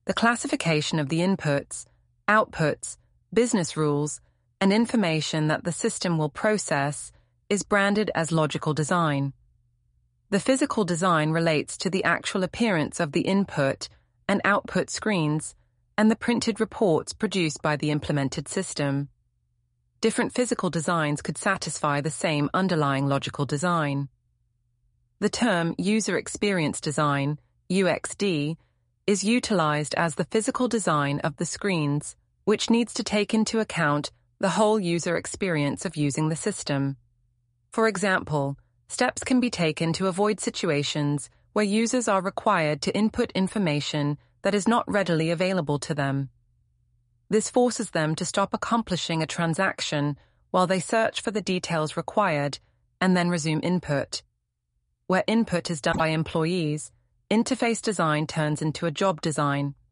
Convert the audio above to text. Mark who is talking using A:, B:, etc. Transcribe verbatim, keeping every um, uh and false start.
A: The classification of the inputs, outputs, business rules, and information that the system will process is branded as logical design. The physical design relates to the actual appearance of the input and output screens and the printed reports produced by the implemented system. Different physical designs could satisfy the same underlying logical design. The term User Experience Design, U X D, is utilized as the physical design of the screens, which needs to take into account the whole user experience of using the system. For example, steps can be taken to avoid situations where users are required to input information that is not readily available to them. This forces them to stop accomplishing a transaction while they search for the details required and then resume input. Where input is done by employees, interface design turns into a job design.